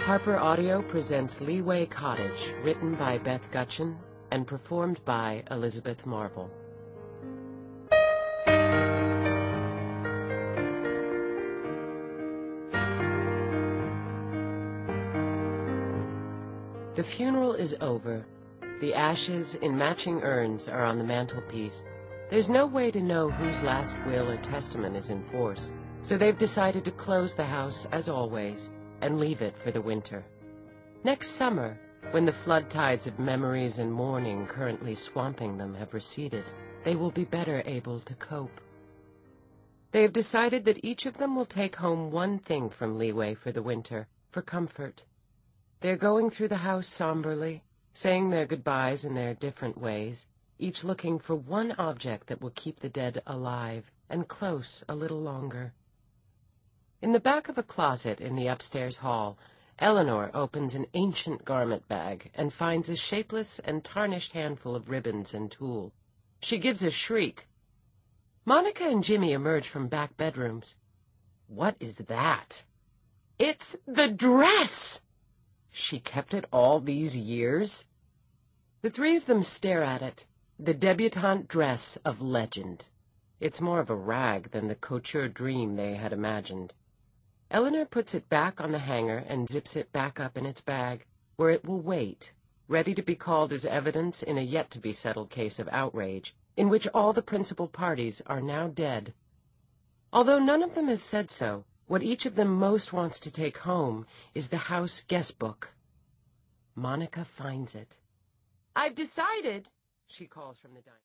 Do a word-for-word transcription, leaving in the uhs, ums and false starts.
Harper Audio presents Leeway Cottage, written by Beth Gutchen and performed by Elizabeth Marvel. The funeral is over. The ashes in matching urns are on the mantelpiece. There's no way to know whose last will or testament is in force, so they've decided to close the house as always and leave it for the winter. Next summer, when the flood tides of memories and mourning currently swamping them have receded, they will be better able to cope. They have decided that each of them will take home one thing from Leeway for the winter, for comfort. They're going through the house somberly, saying their goodbyes in their different ways, each looking for one object that will keep the dead alive and close a little longer. In the back of a closet in the upstairs hall, Eleanor opens an ancient garment bag and finds a shapeless and tarnished handful of ribbons and tulle. She gives a shriek. Monica and Jimmy emerge from back bedrooms. What is that? It's the dress! She kept it all these years? The three of them stare at it, the debutante dress of legend. It's more of a rag than the couture dream they had imagined. Eleanor puts it back on the hanger and zips it back up in its bag, where it will wait, ready to be called as evidence in a yet-to-be-settled case of outrage, in which all the principal parties are now dead. Although none of them has said so, what each of them most wants to take home is the house guest book. Monica finds it. "I've decided," she calls from the dining room.